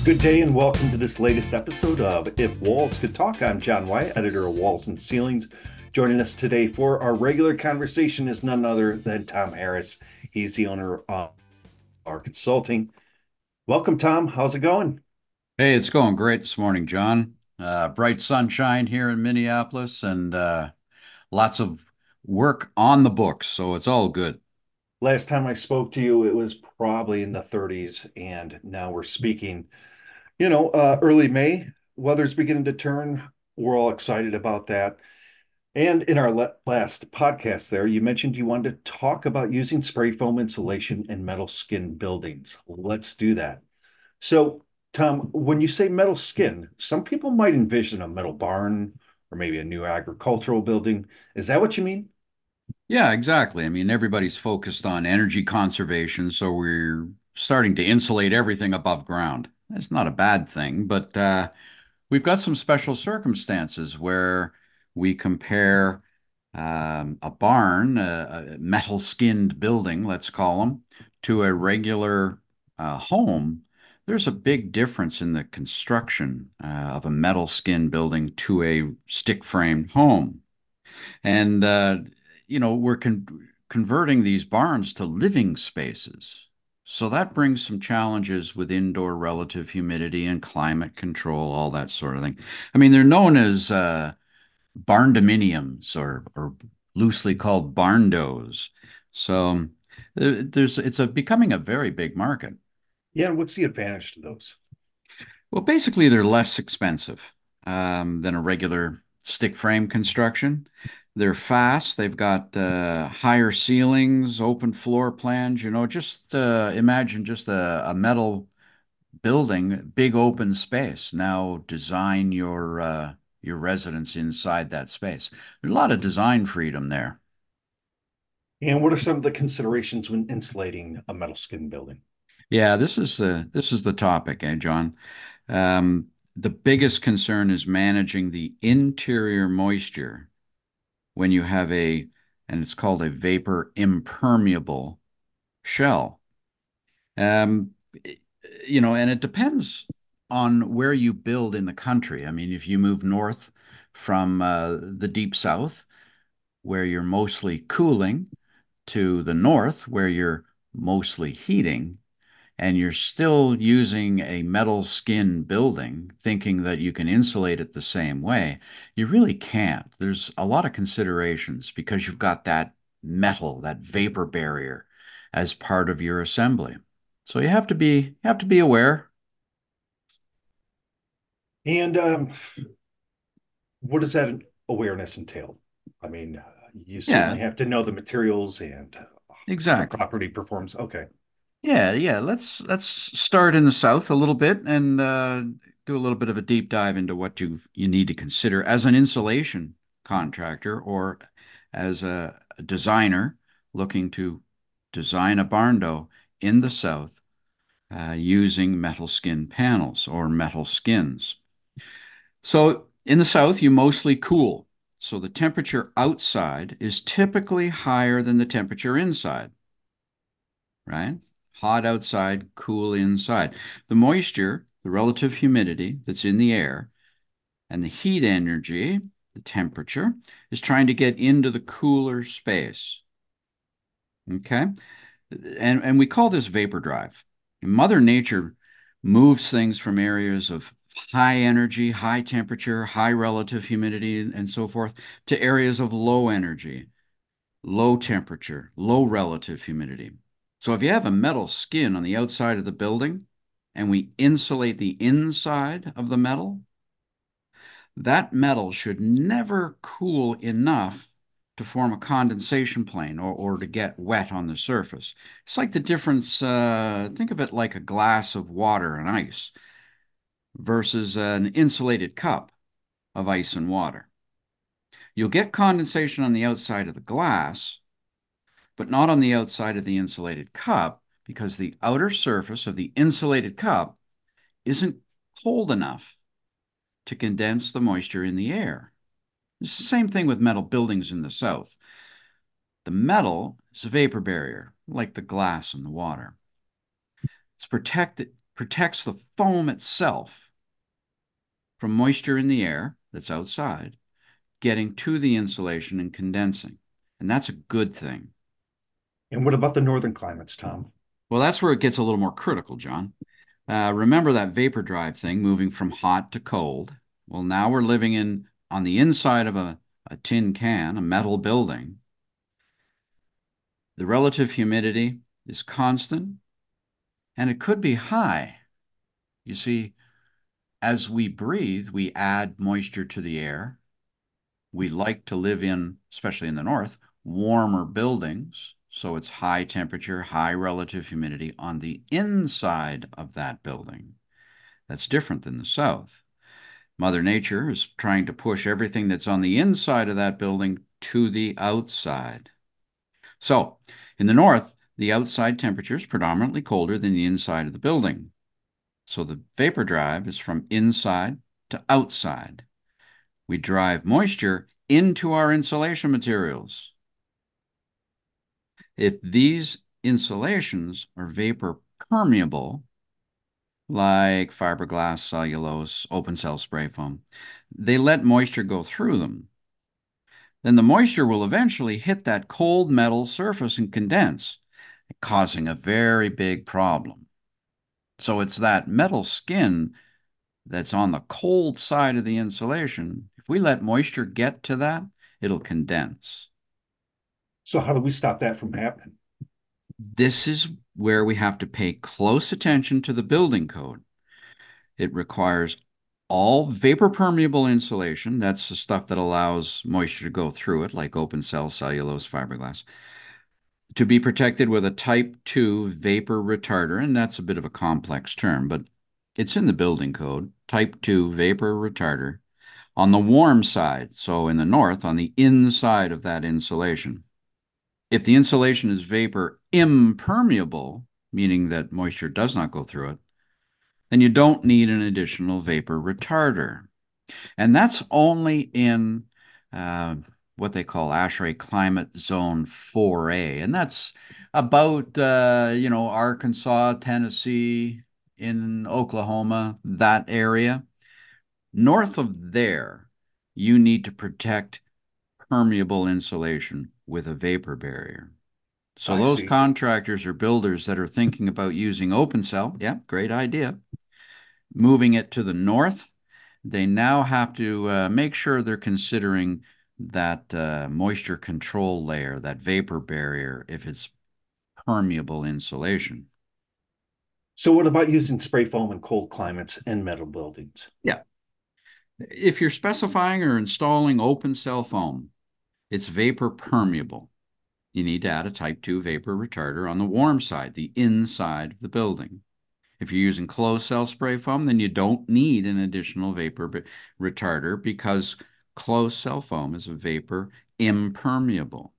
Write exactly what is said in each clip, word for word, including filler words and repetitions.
Good day and welcome to this latest episode of If Walls Could Talk. I'm John White, editor of Walls and Ceilings. Joining us today for our regular conversation is none other than Tom Harris. He's the owner of our consulting. Welcome, Tom. How's it going? Hey, it's going great this morning, John. Uh, bright sunshine here in Minneapolis and uh, lots of work on the books, so it's all good. Last time I spoke to you, it was probably in the thirties, and now we're speaking, you know, uh, early May. Weather's beginning to turn. We're all excited about that. And in our le- last podcast there, you mentioned you wanted to talk about using spray foam insulation in metal skin buildings. Let's do that. So, Tom, when you say metal skin, some people might envision a metal barn or maybe a new agricultural building. Is that what you mean? Yeah, exactly. I mean, everybody's focused on energy conservation, so we're starting to insulate everything above ground. That's not a bad thing, but uh, we've got some special circumstances where we compare um, a barn, a, a metal-skinned building, let's call them, to a regular uh, home. There's a big difference in the construction uh, of a metal skin building to a stick-framed home. And, uh, you know, we're con converting these barns to living spaces. So that brings some challenges with indoor relative humidity and climate control, all that sort of thing. I mean, they're known as uh, barn dominiums or, or loosely called barndos. So uh, there's it's a becoming a very big market. Yeah, and what's the advantage to those? Well, basically, they're less expensive um, than a regular stick frame construction. They're fast. They've got uh, higher ceilings, open floor plans. You know, just uh, imagine just a, a metal building, big open space. Now design your uh, your residence inside that space. There's a lot of design freedom there. And what are some of the considerations when insulating a metal skin building? Yeah, this is the this is the topic, eh, John? Um, the biggest concern is managing the interior moisture when you have a, and it's called a vapor impermeable shell. Um, you know, and it depends on where you build in the country. I mean, if you move north from uh, the deep south, where you're mostly cooling, to the north, where you're mostly heating, and you're still using a metal skin building, thinking that you can insulate it the same way, you really can't. There's a lot of considerations because you've got that metal, that vapor barrier as part of your assembly. So you have to be you have to be aware. And um, what does that awareness entail? I mean, uh, you certainly Yeah, have to know the materials and how the exactly. property performs. Okay. Yeah, yeah. Let's let's start in the south a little bit and uh, do a little bit of a deep dive into what you you need to consider as an insulation contractor or as a, a designer looking to design a barn door in the south uh, using metal skin panels or metal skins. So in the south, you mostly cool. So the temperature outside is typically higher than the temperature inside, right? Hot outside, cool inside. The moisture, the relative humidity that's in the air, and the heat energy, the temperature, is trying to get into the cooler space. Okay? And, and we call this vapor drive. Mother Nature moves things from areas of high energy, high temperature, high relative humidity, and so forth, to areas of low energy, low temperature, low relative humidity. So if you have a metal skin on the outside of the building and we insulate the inside of the metal, that metal should never cool enough to form a condensation plane or, or to get wet on the surface. It's like the difference, uh, think of it like a glass of water and ice versus an insulated cup of ice and water. You'll get condensation on the outside of the glass, but not on the outside of the insulated cup because the outer surface of the insulated cup isn't cold enough to condense the moisture in the air. It's the same thing with metal buildings in the south. The metal is a vapor barrier, like the glass and the water. It's protected protects the foam itself from moisture in the air that's outside, getting to the insulation and condensing. And that's a good thing. And what about the northern climates, Tom? Well, that's where it gets a little more critical, John. Uh, remember that vapor drive thing, moving from hot to cold? Well, now we're living in on the inside of a, a tin can, a metal building. The relative humidity is constant and it could be high. You see, as we breathe, we add moisture to the air. We like to live in, especially in the north, warmer buildings. So it's high temperature, high relative humidity on the inside of that building. That's different than the south. Mother Nature is trying to push everything that's on the inside of that building to the outside. So, in the north, the outside temperature is predominantly colder than the inside of the building. So the vapor drive is from inside to outside. We drive moisture into our insulation materials. If these insulations are vapor permeable, like fiberglass, cellulose, open cell spray foam, they let moisture go through them. Then the moisture will eventually hit that cold metal surface and condense, causing a very big problem. So it's that metal skin that's on the cold side of the insulation. If we let moisture get to that, it'll condense. So how do we stop that from happening? This is where we have to pay close attention to the building code. It requires all vapor permeable insulation, that's the stuff that allows moisture to go through it, like open cell, cellulose, fiberglass, to be protected with a type two vapor retarder. And that's a bit of a complex term, but it's in the building code, type two vapor retarder, on the warm side, so in the north, on the inside of that insulation. If the insulation is vapor impermeable, meaning that moisture does not go through it, then you don't need an additional vapor retarder. And that's only in uh, what they call ASHRAE Climate Zone four A. And that's about, uh, you know, Arkansas, Tennessee, in Oklahoma, that area. North of there, you need to protect permeable insulation with a vapor barrier. So I those see. contractors or builders that are thinking about using open cell, yeah, great idea. Moving it to the north, they now have to uh, make sure they're considering that uh, moisture control layer, that vapor barrier, if it's permeable insulation. So what about using spray foam in cold climates and metal buildings? Yeah. If you're specifying or installing open cell foam, it's vapor permeable. You need to add a type two vapor retarder on the warm side, the inside of the building. If you're using closed cell spray foam, then you don't need an additional vapor retarder because closed cell foam is a vapor impermeable.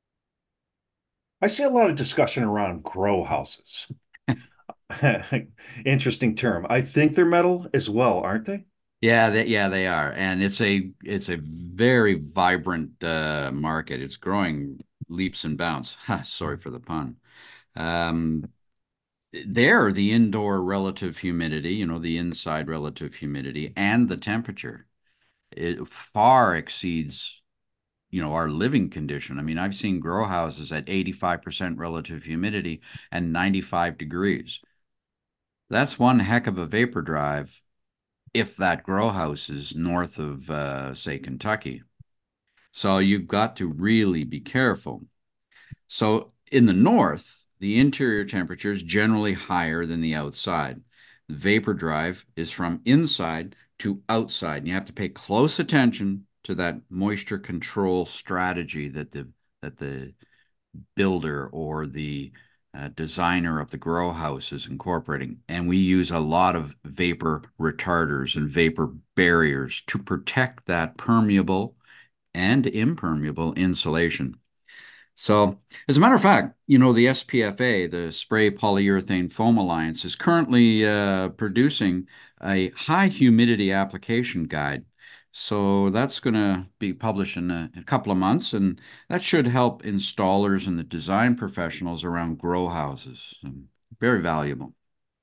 I see a lot of discussion around grow houses. Interesting term. I think they're metal as well, aren't they? Yeah, that yeah, they are. And it's a it's a very vibrant uh, market. It's growing leaps and bounds. Ha, sorry for the pun. Um, there, the indoor relative humidity, you know, the inside relative humidity and the temperature, it far exceeds, you know, our living condition. I mean, I've seen grow houses at eighty-five percent relative humidity and ninety-five degrees. That's one heck of a vapor drive if that grow house is north of, uh, say, Kentucky. So you've got to really be careful. So in the north, the interior temperature is generally higher than the outside. The vapor drive is from inside to outside. And you have to pay close attention to that moisture control strategy that the that the builder or the uh, designer of the grow house is incorporating. And we use a lot of vapor retarders and vapor barriers to protect that permeable and impermeable insulation. So, as a matter of fact, you know, the S P F A, the Spray Polyurethane Foam Alliance, is currently uh, producing a high humidity application guide. So that's going to be published in a, a couple of months, and that should help installers and the design professionals around grow houses. And very valuable.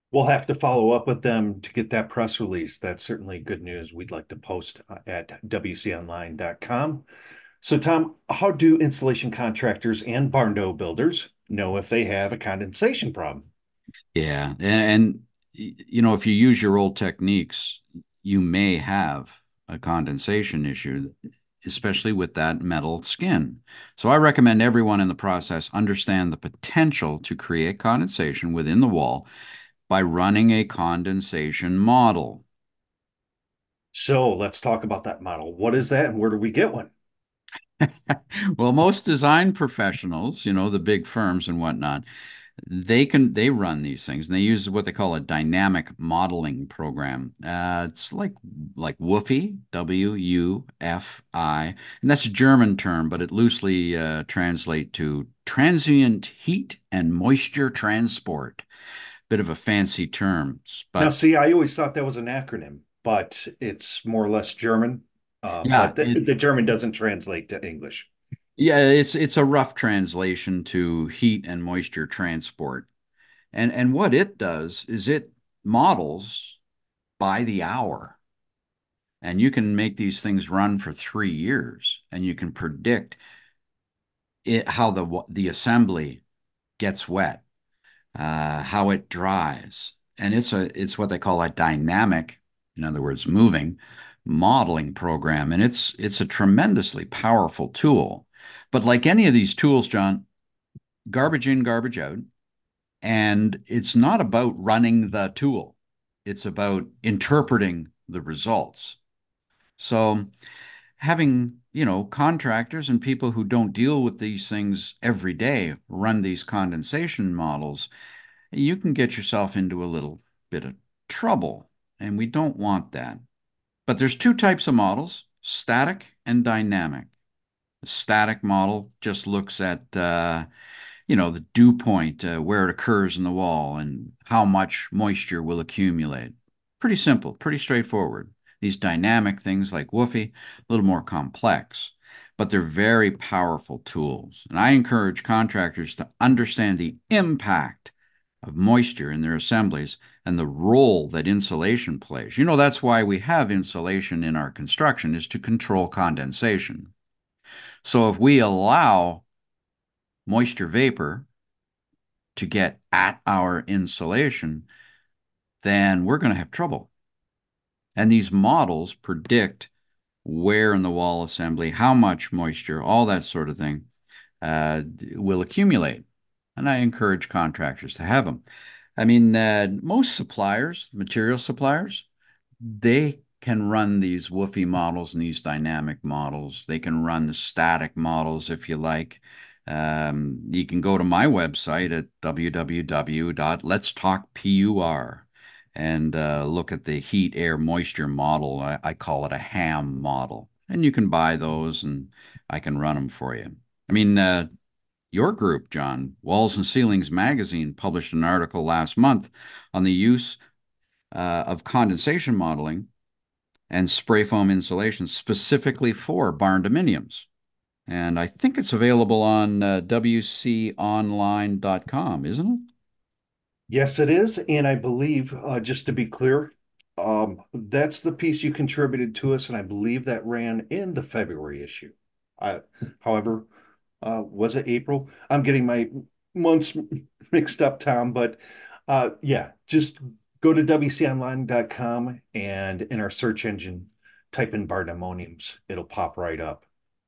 We'll have to follow up with them to get that press release. That's certainly good news. We'd like to post uh, at W C online dot com. So, Tom, how do installation contractors and barn door builders know if they have a condensation problem? Yeah, and, and you know, if you use your old techniques, you may have a condensation issue, especially with that metal skin. So I recommend everyone in the process understand the potential to create condensation within the wall by running a condensation model. So, let's talk about that model. What is that and where do we get one? Well, most design professionals, you know, the big firms and whatnot, they can they run these things and they use what they call a dynamic modeling program. Uh, it's like like WUFI, W U F I, and that's a German term, but it loosely uh, translate to transient heat and moisture transport. Bit of a fancy term, Now, but see, I always thought that was an acronym, but it's more or less German. Uh, yeah, but the, it the German doesn't translate to English. yeah, it's it's a rough translation to heat and moisture transport. And and what it does is it models by the hour. And you can make these things run for three years and you can predict it, how the the assembly gets wet, uh, how it dries. And it's a it's what they call a dynamic, in other words, moving modeling program. And it's it's a tremendously powerful tool. But like any of these tools, John, garbage in, garbage out. And it's not about running the tool. It's about interpreting the results. So having, you know, contractors and people who don't deal with these things every day run these condensation models, you can get yourself into a little bit of trouble. And we don't want that. But there's two types of models, static and dynamic. The static model just looks at uh, you know, the dew point, uh, where it occurs in the wall, and how much moisture will accumulate. Pretty simple, pretty straightforward. These dynamic things like WUFI, a little more complex, but they're very powerful tools. And I encourage contractors to understand the impact of moisture in their assemblies and the role that insulation plays. You know, that's why we have insulation in our construction is to control condensation. So if we allow moisture vapor to get at our insulation, then we're going to have trouble. And these models predict where in the wall assembly, how much moisture, all that sort of thing uh, will accumulate. And I encourage contractors to have them. I mean, uh, most suppliers, material suppliers, they can run these WUFI models and these dynamic models. They can run the static models if you like. Um, you can go to my website at w w w dot lets talk pur and uh, look at the heat, air, moisture model. I, I call it a ham model. And you can buy those and I can run them for you. I mean, uh, your group, John, Walls and Ceilings Magazine, published an article last month on the use uh, of condensation modeling and spray foam insulation specifically for barn dominiums. And I think it's available on uh, w c online dot com, isn't it? Yes, it is. And I believe, uh, just to be clear, um, that's the piece you contributed to us, and I believe that ran in the February issue. I, however, uh, was it April? I'm getting my months mixed up, Tom, but uh, yeah, just go to w c online dot com and in our search engine, type in Bardemoniums. It'll pop right up.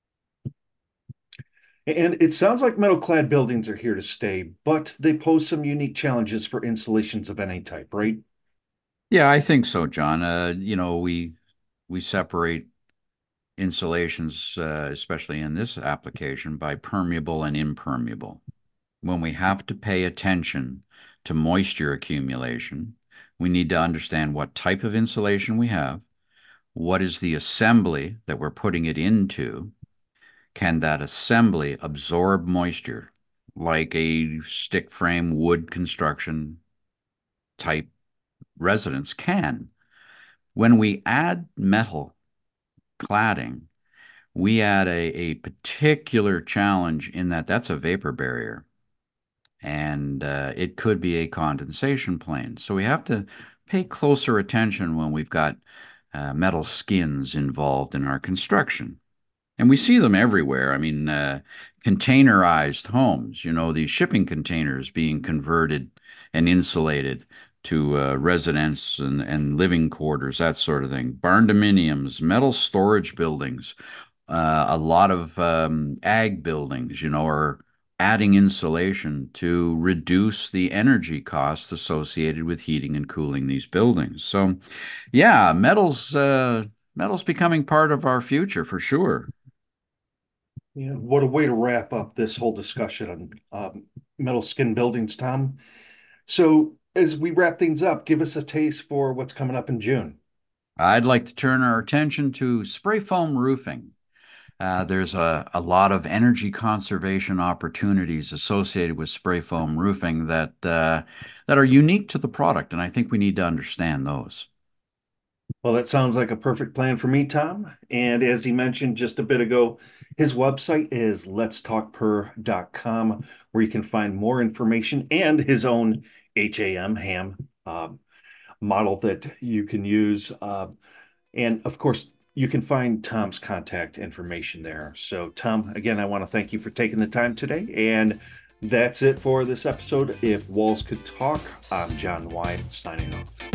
And it sounds like metal clad buildings are here to stay, but they pose some unique challenges for installations of any type, right? Yeah, I think so, John. Uh, you know, we we separate insulations, uh, especially in this application, by permeable and impermeable. When we have to pay attention to moisture accumulation, we need to understand what type of insulation we have, what is the assembly that we're putting it into, can that assembly absorb moisture like a stick frame wood construction type residence can? When we add metal cladding, we add a, a particular challenge in that that's a vapor barrier. and uh, it could be a condensation plane. So we have to pay closer attention when we've got uh, metal skins involved in our construction. And we see them everywhere. I mean, uh, containerized homes, you know, these shipping containers being converted and insulated to uh, residence and, and living quarters, that sort of thing. Barn dominiums, metal storage buildings, uh, a lot of um, ag buildings, you know, are adding insulation to reduce the energy costs associated with heating and cooling these buildings. So, yeah, metals, uh, metals becoming part of our future for sure. Yeah, what a way to wrap up this whole discussion on um, metal skin buildings, Tom. So, as we wrap things up, give us a taste for what's coming up in June. I'd like to turn our attention to spray foam roofing. Uh, there's a, a lot of energy conservation opportunities associated with spray foam roofing that uh, that are unique to the product, and I think we need to understand those. Well, that sounds like a perfect plan for me, Tom. And as he mentioned just a bit ago, his website is lets talk per dot com, where you can find more information and his own H A M ham um, model that you can use. Uh, and of course, you can find Tom's contact information there. So, Tom, again, I want to thank you for taking the time today. And that's it for this episode. If Walls Could Talk, I'm John White signing off.